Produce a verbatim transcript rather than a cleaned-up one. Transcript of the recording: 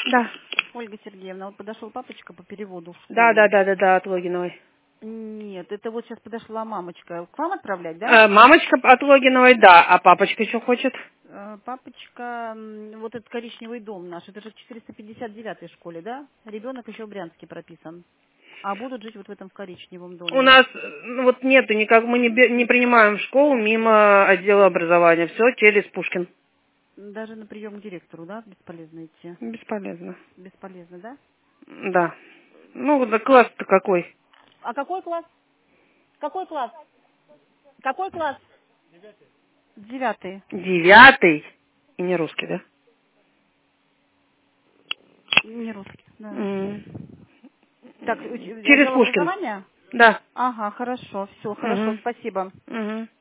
Да. Ольга Сергеевна, вот подошел папочка по переводу в школу. Да, да, да, да, да, от Логиновой. Нет, это вот сейчас подошла мамочка. К вам отправлять, да? Э, мамочка от Логиновой, да, а папочка еще хочет? Э, Папочка, м, вот этот коричневый дом наш, это же в четыреста пятьдесят девятой школе, да? Ребенок еще в Брянске прописан. А будут жить вот в этом в коричневом У доме. нас, э, ну, вот нету никак, мы не, бе- не принимаем в школу мимо отдела образования. Все, через Пушкин. Даже на прием к директору, да, бесполезно идти? Бесполезно. Бесполезно, да? Да. Ну, да класс-то какой? А какой класс? Какой класс? Какой класс? Девятый. Девятый. И не русский, да? Не русский, да. М. Так, уч- Через отдел Пушкин. образования? Да. Ага, хорошо, все, хорошо, Угу. спасибо. Угу.